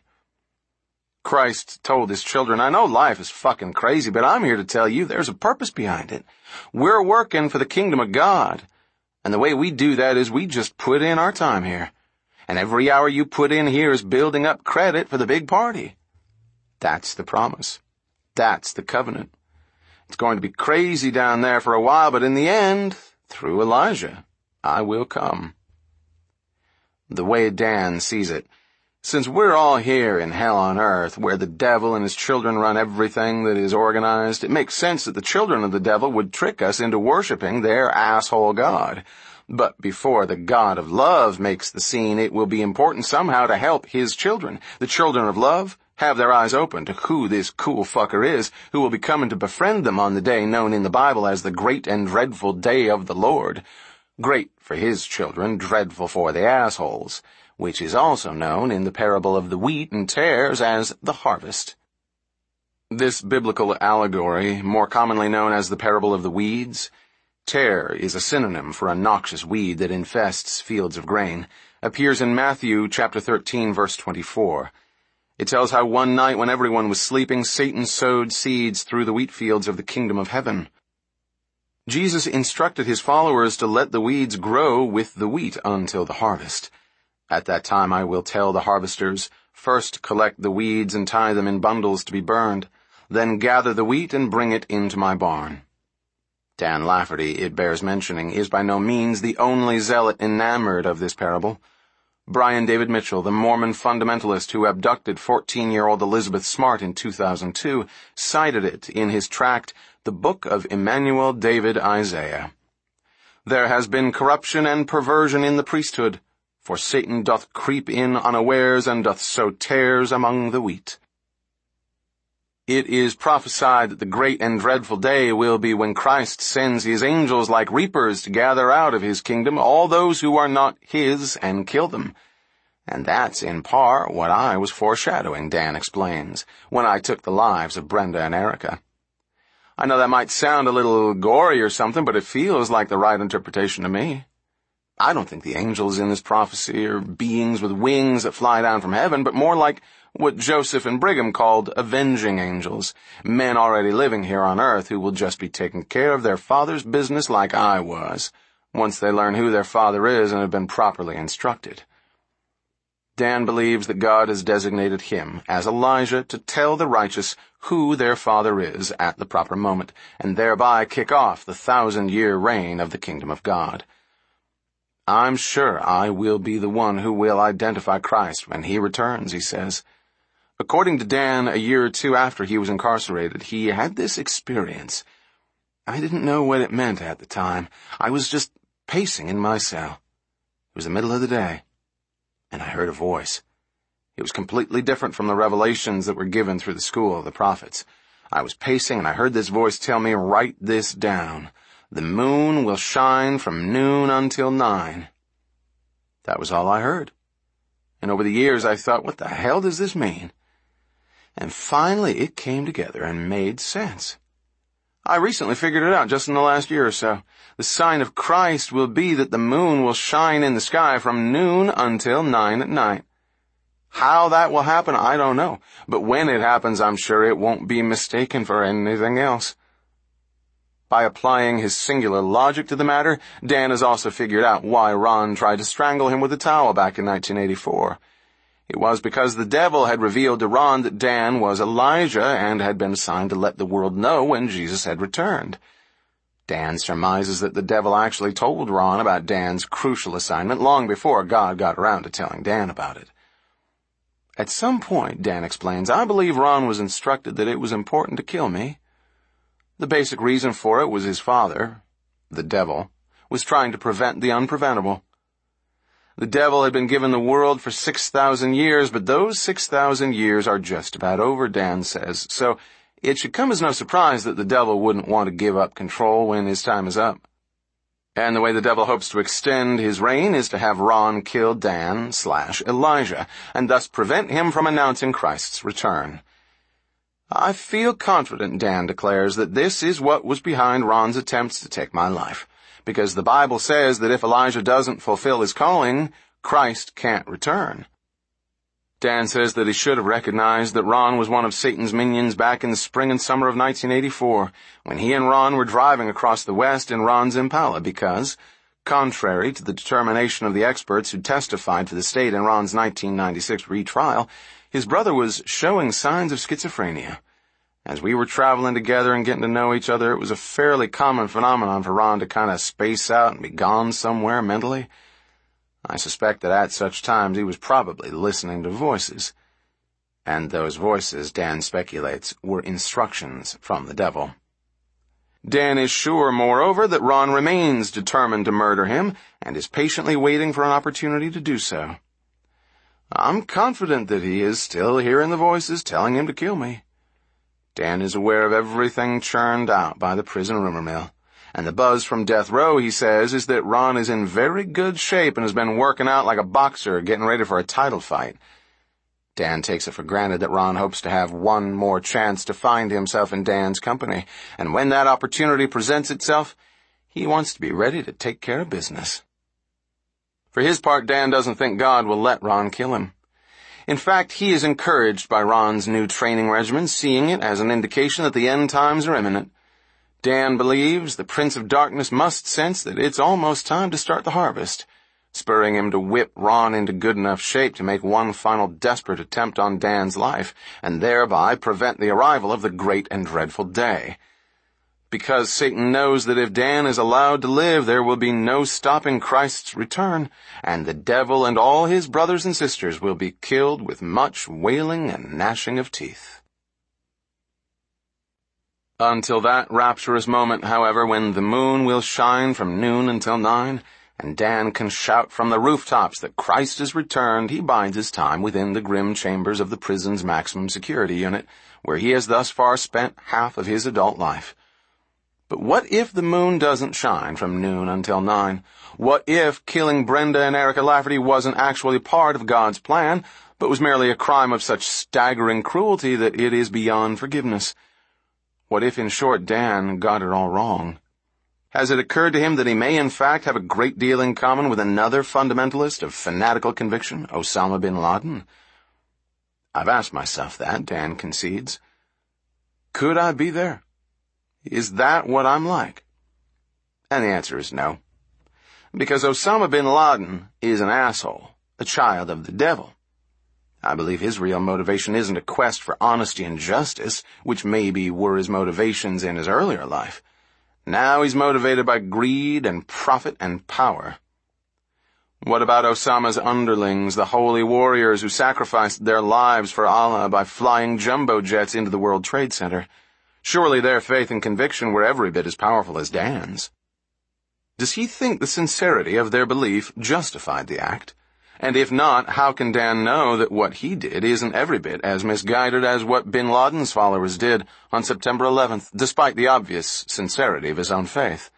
Christ told his children, I know life is fucking crazy, but I'm here to tell you there's a purpose behind it. We're working for the kingdom of God, and the way we do that is we just put in our time here. And every hour you put in here is building up credit for the big party. That's the promise. That's the covenant. It's going to be crazy down there for a while, but in the end, through Elijah, I will come. The way Dan sees it, since we're all here in hell on earth, where the devil and his children run everything that is organized, it makes sense that the children of the devil would trick us into worshiping their asshole God. But before the God of love makes the scene, it will be important somehow to help his children, the children of love, have their eyes open to who this cool fucker is, who will be coming to befriend them on the day known in the Bible as the great and dreadful day of the Lord. Great for his children, dreadful for the assholes, which is also known in the parable of the wheat and tares as the harvest. This biblical allegory, more commonly known as the parable of the weeds, tare is a synonym for a noxious weed that infests fields of grain, appears in Matthew chapter thirteen, verse twenty-four. It tells how one night when everyone was sleeping, Satan sowed seeds through the wheat fields of the kingdom of heaven. Jesus instructed his followers to let the weeds grow with the wheat until the harvest. At that time I will tell the harvesters, first collect the weeds and tie them in bundles to be burned, then gather the wheat and bring it into my barn. Dan Lafferty, it bears mentioning, is by no means the only zealot enamored of this parable. Brian David Mitchell, the Mormon fundamentalist who abducted fourteen-year-old Elizabeth Smart in two thousand two, cited it in his tract, The Book of Emmanuel David Isaiah. There has been corruption and perversion in the priesthood, for Satan doth creep in unawares and doth sow tares among the wheat. It is prophesied that the great and dreadful day will be when Christ sends his angels like reapers to gather out of his kingdom all those who are not his and kill them. And that's in part what I was foreshadowing, Dan explains, when I took the lives of Brenda and Erica. I know that might sound a little gory or something, but it feels like the right interpretation to me. I don't think the angels in this prophecy are beings with wings that fly down from heaven, but more like what Joseph and Brigham called avenging angels, men already living here on earth who will just be taking care of their father's business like I was, once they learn who their father is and have been properly instructed. Dan believes that God has designated him as Elijah to tell the righteous who their father is at the proper moment, and thereby kick off the thousand-year reign of the kingdom of God. I'm sure I will be the one who will identify Christ when he returns, he says. According to Dan, a year or two after he was incarcerated, he had this experience. I didn't know what it meant at the time. I was just pacing in my cell. It was the middle of the day, and I heard a voice. It was completely different from the revelations that were given through the school of the prophets. I was pacing, and I heard this voice tell me, write this down. The moon will shine from noon until nine. That was all I heard. And over the years I thought, what the hell does this mean? And finally it came together and made sense. I recently figured it out just in the last year or so. The sign of Christ will be that the moon will shine in the sky from noon until nine at night. How that will happen, I don't know. But when it happens, I'm sure it won't be mistaken for anything else. By applying his singular logic to the matter, Dan has also figured out why Ron tried to strangle him with a towel back in nineteen eighty-four. It was because the devil had revealed to Ron that Dan was Elijah and had been assigned to let the world know when Jesus had returned. Dan surmises that the devil actually told Ron about Dan's crucial assignment long before God got around to telling Dan about it. At some point, Dan explains, I believe Ron was instructed that it was important to kill me. The basic reason for it was his father, the devil, was trying to prevent the unpreventable. The devil had been given the world for six thousand years, but those six thousand years are just about over, Dan says, so it should come as no surprise that the devil wouldn't want to give up control when his time is up. And the way the devil hopes to extend his reign is to have Ron kill Dan slash Elijah, and thus prevent him from announcing Christ's return. I feel confident, Dan declares, that this is what was behind Ron's attempts to take my life, because the Bible says that if Elijah doesn't fulfill his calling, Christ can't return. Dan says that he should have recognized that Ron was one of Satan's minions back in the spring and summer of nineteen eighty-four, when he and Ron were driving across the West in Ron's Impala because, contrary to the determination of the experts who testified for the state in Ron's nineteen ninety-six retrial, his brother was showing signs of schizophrenia. As we were traveling together and getting to know each other, it was a fairly common phenomenon for Ron to kind of space out and be gone somewhere mentally. I suspect that at such times he was probably listening to voices. And those voices, Dan speculates, were instructions from the devil. Dan is sure, moreover, that Ron remains determined to murder him and is patiently waiting for an opportunity to do so. I'm confident that he is still hearing the voices telling him to kill me. Dan is aware of everything churned out by the prison rumor mill. And the buzz from death row, he says, is that Ron is in very good shape and has been working out like a boxer getting ready for a title fight. Dan takes it for granted that Ron hopes to have one more chance to find himself in Dan's company, and when that opportunity presents itself, he wants to be ready to take care of business. For his part, Dan doesn't think God will let Ron kill him. In fact, he is encouraged by Ron's new training regimen, seeing it as an indication that the end times are imminent. Dan believes the Prince of Darkness must sense that it's almost time to start the harvest, spurring him to whip Ron into good enough shape to make one final desperate attempt on Dan's life, and thereby prevent the arrival of the great and dreadful day. Because Satan knows that if Dan is allowed to live, there will be no stopping Christ's return, and the devil and all his brothers and sisters will be killed with much wailing and gnashing of teeth. Until that rapturous moment, however, when the moon will shine from noon until nine, and Dan can shout from the rooftops that Christ is returned, he bides his time within the grim chambers of the prison's maximum security unit, where he has thus far spent half of his adult life. But what if the moon doesn't shine from noon until nine? What if killing Brenda and Erica Lafferty wasn't actually part of God's plan, but was merely a crime of such staggering cruelty that it is beyond forgiveness? What if, in short, Dan got it all wrong? Has it occurred to him that he may in fact have a great deal in common with another fundamentalist of fanatical conviction, Osama bin Laden? I've asked myself that, Dan concedes. Could I be there? Is that what I'm like? And the answer is no. Because Osama bin Laden is an asshole, a child of the devil. I believe his real motivation isn't a quest for honesty and justice, which maybe were his motivations in his earlier life. Now he's motivated by greed and profit and power. What about Osama's underlings, the holy warriors who sacrificed their lives for Allah by flying jumbo jets into the World Trade Center? Surely their faith and conviction were every bit as powerful as Dan's. Does he think the sincerity of their belief justified the act? And if not, how can Dan know that what he did isn't every bit as misguided as what bin Laden's followers did on September eleventh, despite the obvious sincerity of his own faith?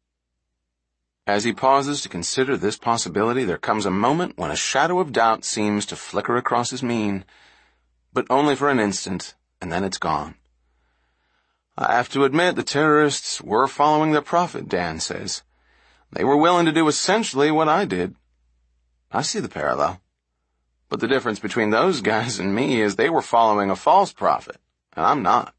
As he pauses to consider this possibility, there comes a moment when a shadow of doubt seems to flicker across his mien, but only for an instant, and then it's gone. I have to admit the terrorists were following their prophet, Dan says. They were willing to do essentially what I did. I see the parallel. But the difference between those guys and me is they were following a false prophet, and I'm not.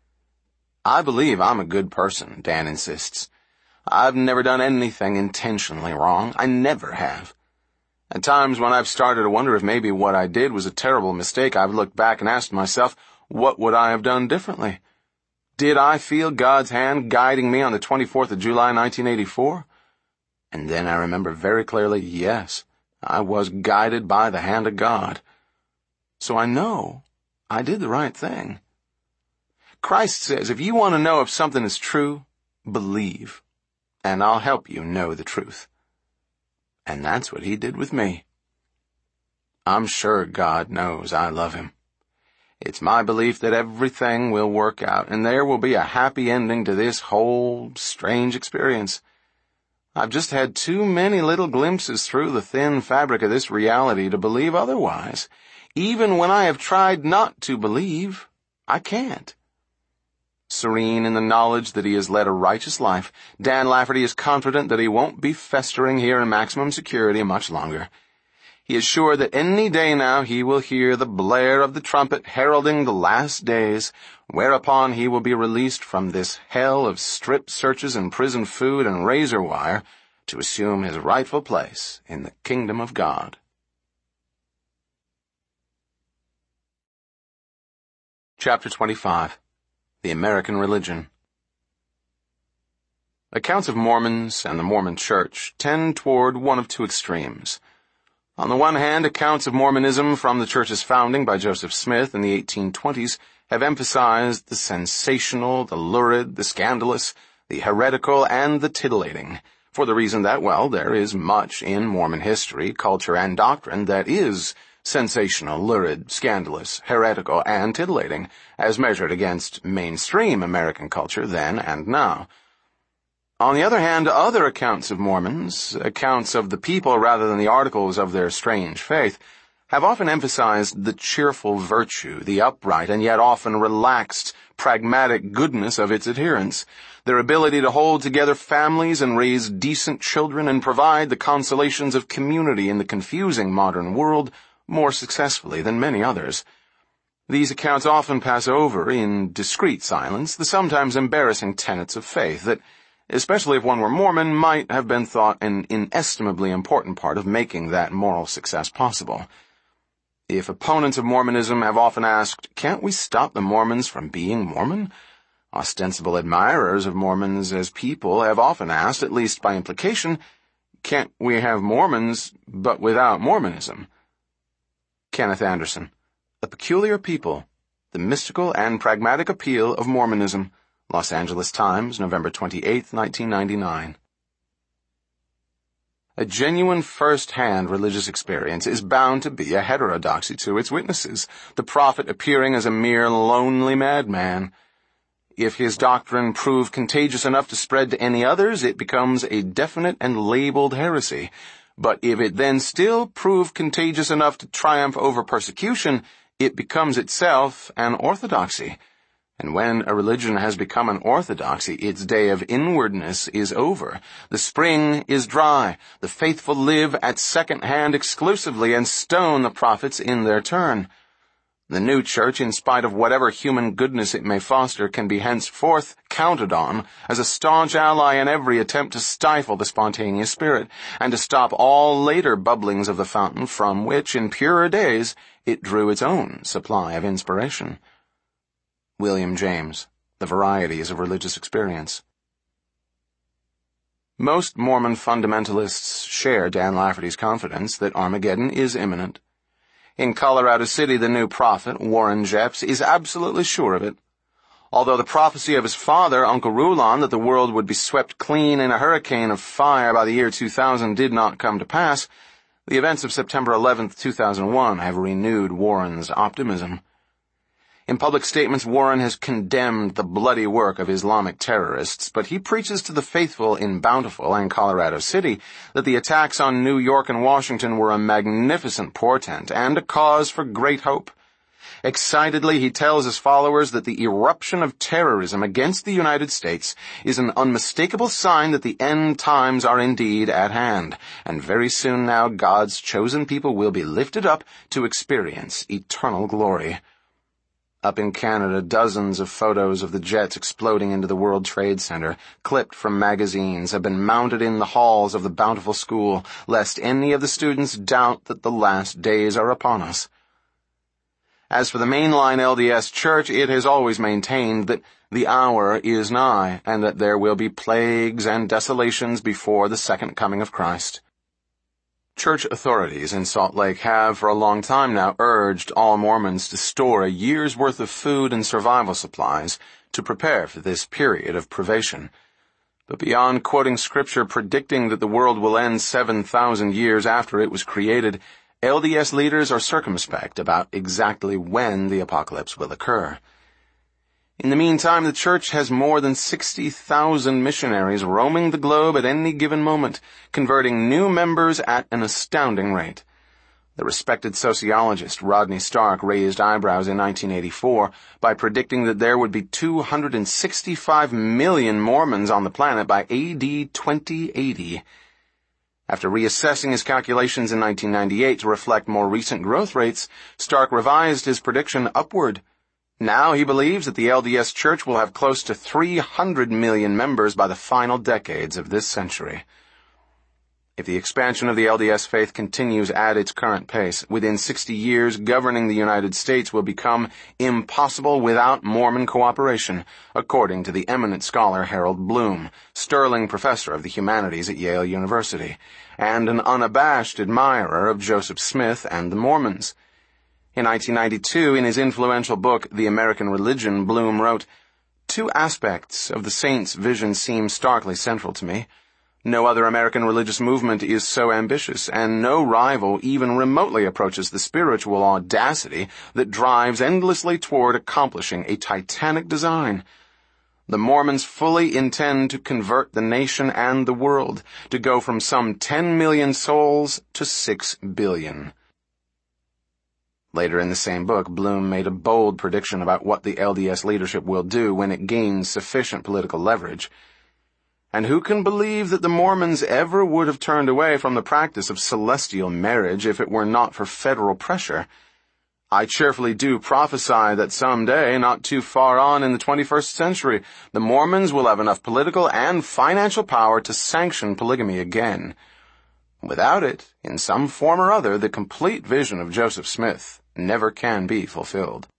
I believe I'm a good person, Dan insists. I've never done anything intentionally wrong. I never have. At times when I've started to wonder if maybe what I did was a terrible mistake, I've looked back and asked myself, what would I have done differently? Did I feel God's hand guiding me on the twenty-fourth of July, nineteen eighty-four? And then I remember very clearly, yes, I was guided by the hand of God. So I know I did the right thing. Christ says, if you want to know if something is true, believe, and I'll help you know the truth. And that's what he did with me. I'm sure God knows I love him. It's my belief that everything will work out, and there will be a happy ending to this whole strange experience. I've just had too many little glimpses through the thin fabric of this reality to believe otherwise. Even when I have tried not to believe, I can't. Serene in the knowledge that he has led a righteous life, Dan Lafferty is confident that he won't be festering here in maximum security much longer. He is sure that any day now he will hear the blare of the trumpet heralding the last days, whereupon he will be released from this hell of strip searches and prison food and razor wire to assume his rightful place in the kingdom of God. Chapter twenty-five. The American Religion. Accounts of Mormons and the Mormon Church tend toward one of two extremes. On the one hand, accounts of Mormonism from the church's founding by Joseph Smith in the eighteen twenties have emphasized the sensational, the lurid, the scandalous, the heretical, and the titillating, for the reason that, well, there is much in Mormon history, culture, and doctrine that is sensational, lurid, scandalous, heretical, and titillating, as measured against mainstream American culture then and now. On the other hand, other accounts of Mormons, accounts of the people rather than the articles of their strange faith, have often emphasized the cheerful virtue, the upright and yet often relaxed, pragmatic goodness of its adherents, their ability to hold together families and raise decent children and provide the consolations of community in the confusing modern world more successfully than many others. These accounts often pass over, in discreet silence, the sometimes embarrassing tenets of faith that, especially if one were Mormon, might have been thought an inestimably important part of making that moral success possible. If opponents of Mormonism have often asked, can't we stop the Mormons from being Mormon? Ostensible admirers of Mormons as people have often asked, at least by implication, can't we have Mormons but without Mormonism? Kenneth Anderson, A Peculiar People, The Mystical and Pragmatic Appeal of Mormonism, Los Angeles Times, November twenty-eighth, nineteen ninety-nine. A genuine first-hand religious experience is bound to be a heterodoxy to its witnesses, the prophet appearing as a mere lonely madman. If his doctrine prove contagious enough to spread to any others, it becomes a definite and labeled heresy. But if it then still prove contagious enough to triumph over persecution, it becomes itself an orthodoxy. And when a religion has become an orthodoxy, its day of inwardness is over. The spring is dry. The faithful live at second hand exclusively and stone the prophets in their turn. The new church, in spite of whatever human goodness it may foster, can be henceforth counted on as a staunch ally in every attempt to stifle the spontaneous spirit, and to stop all later bubblings of the fountain from which, in purer days, it drew its own supply of inspiration. William James, The Varieties of Religious Experience. Most Mormon fundamentalists share Dan Lafferty's confidence that Armageddon is imminent. In Colorado City, the new prophet, Warren Jeffs, is absolutely sure of it. Although the prophecy of his father, Uncle Rulon, that the world would be swept clean in a hurricane of fire by the year two thousand did not come to pass, the events of September eleventh, two thousand one have renewed Warren's optimism. In public statements, Warren has condemned the bloody work of Islamic terrorists, but he preaches to the faithful in Bountiful and Colorado City that the attacks on New York and Washington were a magnificent portent and a cause for great hope. Excitedly, he tells his followers that the eruption of terrorism against the United States is an unmistakable sign that the end times are indeed at hand, and very soon now God's chosen people will be lifted up to experience eternal glory. Up in Canada, dozens of photos of the jets exploding into the World Trade Center, clipped from magazines, have been mounted in the halls of the bountiful school, lest any of the students doubt that the last days are upon us. As for the mainline L D S Church, it has always maintained that the hour is nigh, and that there will be plagues and desolations before the second coming of Christ. Church authorities in Salt Lake have for a long time now urged all Mormons to store a year's worth of food and survival supplies to prepare for this period of privation. But beyond quoting scripture predicting that the world will end seven thousand years after it was created, L D S leaders are circumspect about exactly when the apocalypse will occur. In the meantime, the Church has more than sixty thousand missionaries roaming the globe at any given moment, converting new members at an astounding rate. The respected sociologist Rodney Stark raised eyebrows in nineteen eighty-four by predicting that there would be two hundred sixty-five million Mormons on the planet by A D twenty eighty. After reassessing his calculations in nineteen ninety-eight to reflect more recent growth rates, Stark revised his prediction upward. Now he believes that the L D S Church will have close to three hundred million members by the final decades of this century. If the expansion of the L D S faith continues at its current pace, within sixty years, governing the United States will become impossible without Mormon cooperation, according to the eminent scholar Harold Bloom, Sterling Professor of the Humanities at Yale University, and an unabashed admirer of Joseph Smith and the Mormons. In nineteen ninety-two, in his influential book, The American Religion, Bloom wrote, "Two aspects of the saints' vision seem starkly central to me. No other American religious movement is so ambitious, and no rival even remotely approaches the spiritual audacity that drives endlessly toward accomplishing a titanic design. The Mormons fully intend to convert the nation and the world, to go from some ten million souls to six billion. Later in the same book, Bloom made a bold prediction about what the L D S leadership will do when it gains sufficient political leverage. And who can believe that the Mormons ever would have turned away from the practice of celestial marriage if it were not for federal pressure? I cheerfully do prophesy that someday, not too far on in the twenty-first century, the Mormons will have enough political and financial power to sanction polygamy again. Without it, in some form or other, the complete vision of Joseph Smith never can be fulfilled."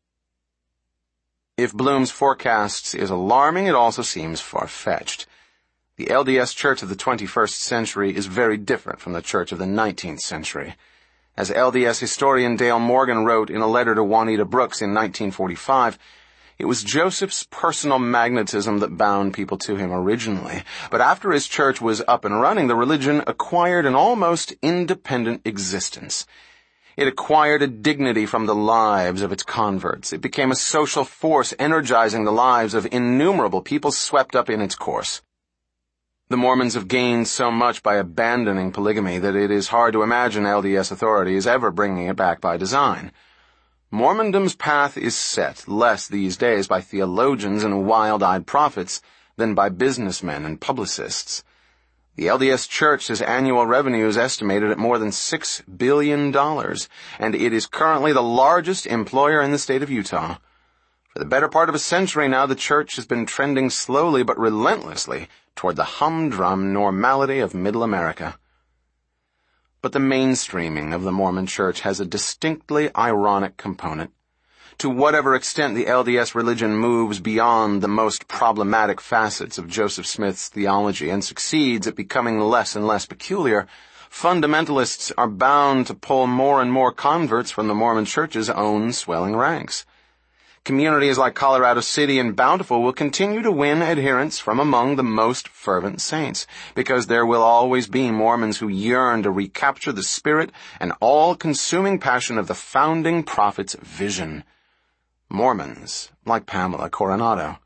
If Bloom's forecasts is alarming, it also seems far-fetched. The L D S Church of the twenty-first century is very different from the Church of the nineteenth century. As L D S historian Dale Morgan wrote in a letter to Juanita Brooks in nineteen forty-five, it was Joseph's personal magnetism that bound people to him originally, but after his church was up and running, the religion acquired an almost independent existence. It acquired a dignity from the lives of its converts. It became a social force energizing the lives of innumerable people swept up in its course. The Mormons have gained so much by abandoning polygamy that it is hard to imagine L D S authorities ever bringing it back by design. Mormondom's path is set less these days by theologians and wild-eyed prophets than by businessmen and publicists. The L D S Church has annual revenues estimated at more than six billion dollars, and it is currently the largest employer in the state of Utah. For the better part of a century now, the Church has been trending slowly but relentlessly toward the humdrum normality of Middle America. But the mainstreaming of the Mormon Church has a distinctly ironic component. To whatever extent the L D S religion moves beyond the most problematic facets of Joseph Smith's theology and succeeds at becoming less and less peculiar, fundamentalists are bound to pull more and more converts from the Mormon Church's own swelling ranks. Communities like Colorado City and Bountiful will continue to win adherents from among the most fervent saints, because there will always be Mormons who yearn to recapture the spirit and all-consuming passion of the founding prophet's vision. Mormons, like Pamela Coronado.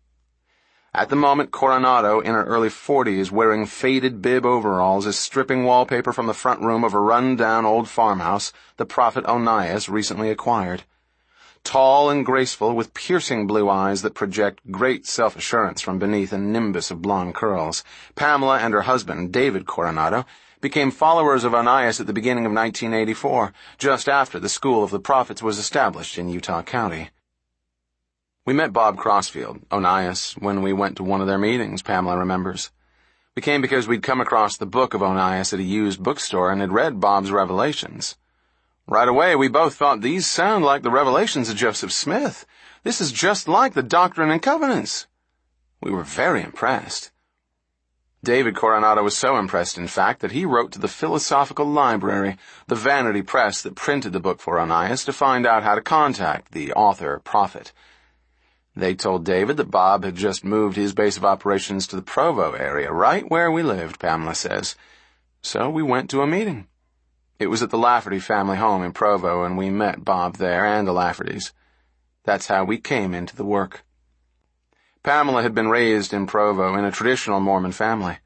At the moment, Coronado, in her early forties, wearing faded bib overalls, is stripping wallpaper from the front room of a run-down old farmhouse the prophet Onias recently acquired. Tall and graceful, with piercing blue eyes that project great self-assurance from beneath a nimbus of blonde curls, Pamela and her husband, David Coronado, became followers of Onias at the beginning of nineteen eighty-four, just after the School of the Prophets was established in Utah County. We met Bob Crossfield, Onias, when we went to one of their meetings, Pamela remembers. We came because we'd come across the book of Onias at a used bookstore and had read Bob's Revelations. Right away, we both thought, these sound like the Revelations of Joseph Smith. This is just like the Doctrine and Covenants. We were very impressed. David Coronado was so impressed, in fact, that he wrote to the Philosophical Library, the vanity press that printed the book for Onias, to find out how to contact the author-prophet. They told David that Bob had just moved his base of operations to the Provo area, right where we lived, Pamela says. So we went to a meeting. It was at the Lafferty family home in Provo, and we met Bob there and the Laffertys. That's how we came into the work. Pamela had been raised in Provo in a traditional Mormon family.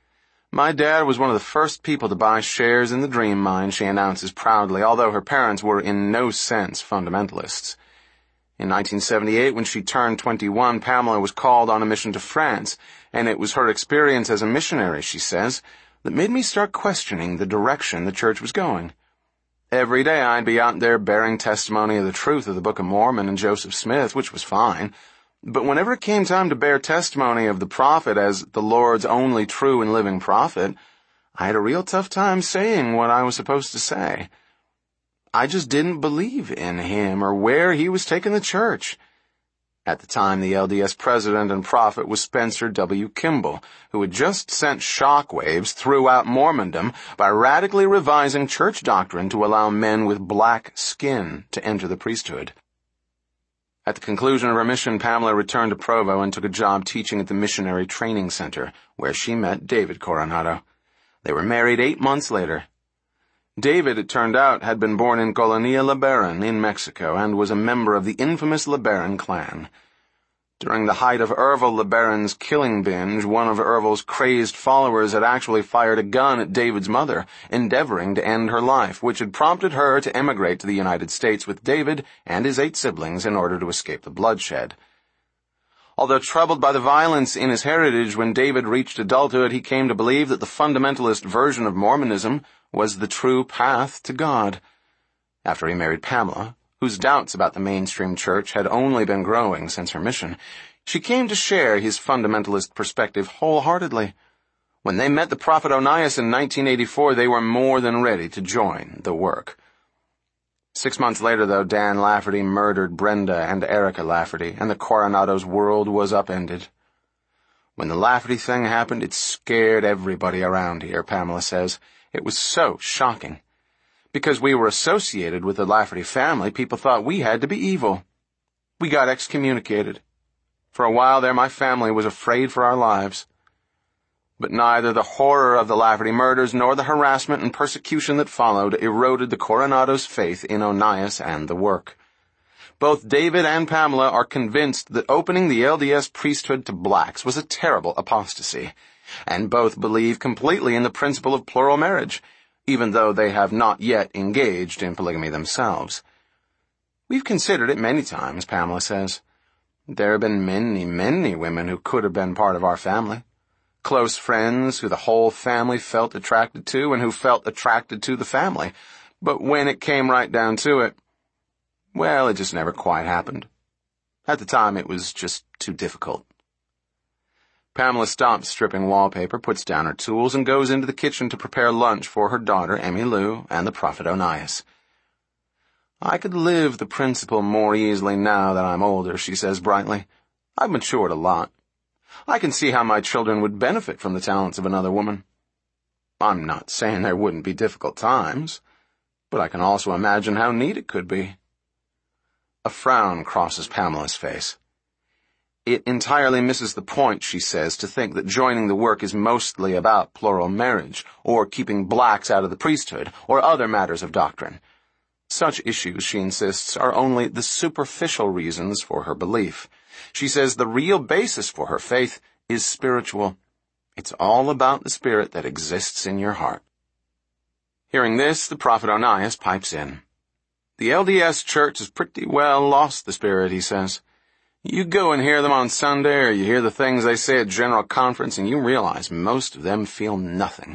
My dad was one of the first people to buy shares in the Dream Mine, she announces proudly, although her parents were in no sense fundamentalists. In nineteen seventy-eight, when she turned twenty-one, Pamela was called on a mission to France, and it was her experience as a missionary, she says, that made me start questioning the direction the church was going. Every day I'd be out there bearing testimony of the truth of the Book of Mormon and Joseph Smith, which was fine, but whenever it came time to bear testimony of the prophet as the Lord's only true and living prophet, I had a real tough time saying what I was supposed to say. I just didn't believe in him or where he was taking the church. At the time, the L D S president and prophet was Spencer W. Kimball, who had just sent shockwaves throughout Mormondom by radically revising church doctrine to allow men with black skin to enter the priesthood. At the conclusion of her mission, Pamela returned to Provo and took a job teaching at the Missionary Training Center, where she met David Coronado. They were married eight months later. David, it turned out, had been born in Colonia LeBaron in Mexico and was a member of the infamous LeBaron clan. During the height of Ervil LeBaron's killing binge, one of Ervil's crazed followers had actually fired a gun at David's mother, endeavoring to end her life, which had prompted her to emigrate to the United States with David and his eight siblings in order to escape the bloodshed. Although troubled by the violence in his heritage, when David reached adulthood, he came to believe that the fundamentalist version of Mormonism was the true path to God. After he married Pamela, whose doubts about the mainstream church had only been growing since her mission, she came to share his fundamentalist perspective wholeheartedly. When they met the prophet Onias in nineteen eighty-four, they were more than ready to join the work. Six months later, though, Dan Lafferty murdered Brenda and Erica Lafferty, and the Coronado's world was upended. When the Lafferty thing happened, it scared everybody around here, Pamela says. It was so shocking. Because we were associated with the Lafferty family, people thought we had to be evil. We got excommunicated. For a while there, my family was afraid for our lives. But neither the horror of the Lafferty murders nor the harassment and persecution that followed eroded the Coronado's faith in Onias and the work. Both David and Pamela are convinced that opening the L D S priesthood to blacks was a terrible apostasy, and both believe completely in the principle of plural marriage, even though they have not yet engaged in polygamy themselves. We've considered it many times, Pamela says. There have been many, many women who could have been part of our family. Close friends who the whole family felt attracted to and who felt attracted to the family. But when it came right down to it, well, it just never quite happened. At the time, it was just too difficult. Pamela stops stripping wallpaper, puts down her tools, and goes into the kitchen to prepare lunch for her daughter, Emmy Lou, and the prophet Onias. I could live the principle more easily now that I'm older, she says brightly. I've matured a lot. I can see how my children would benefit from the talents of another woman. I'm not saying there wouldn't be difficult times, but I can also imagine how neat it could be. A frown crosses Pamela's face. It entirely misses the point, she says, to think that joining the work is mostly about plural marriage, or keeping blacks out of the priesthood, or other matters of doctrine. Such issues, she insists, are only the superficial reasons for her belief. She says the real basis for her faith is spiritual. It's all about the spirit that exists in your heart. Hearing this, the prophet Onias pipes in. The L D S church has pretty well lost the spirit, he says. You go and hear them on Sunday, or you hear the things they say at General Conference, and you realize most of them feel nothing.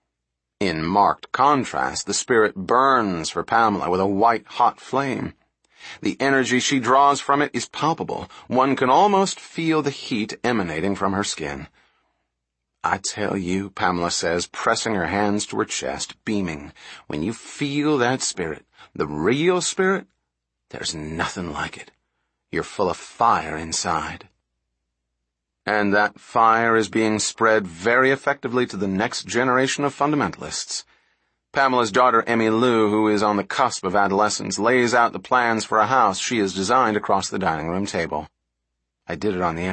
In marked contrast, the spirit burns for Pamela with a white-hot flame. The energy she draws from it is palpable. One can almost feel the heat emanating from her skin. I tell you, Pamela says, pressing her hands to her chest, beaming, when you feel that spirit, the real spirit, there's nothing like it. You're full of fire inside. And that fire is being spread very effectively to the next generation of fundamentalists. Pamela's daughter, Emmy Lou, who is on the cusp of adolescence, lays out the plans for a house she has designed across the dining room table. I did it on the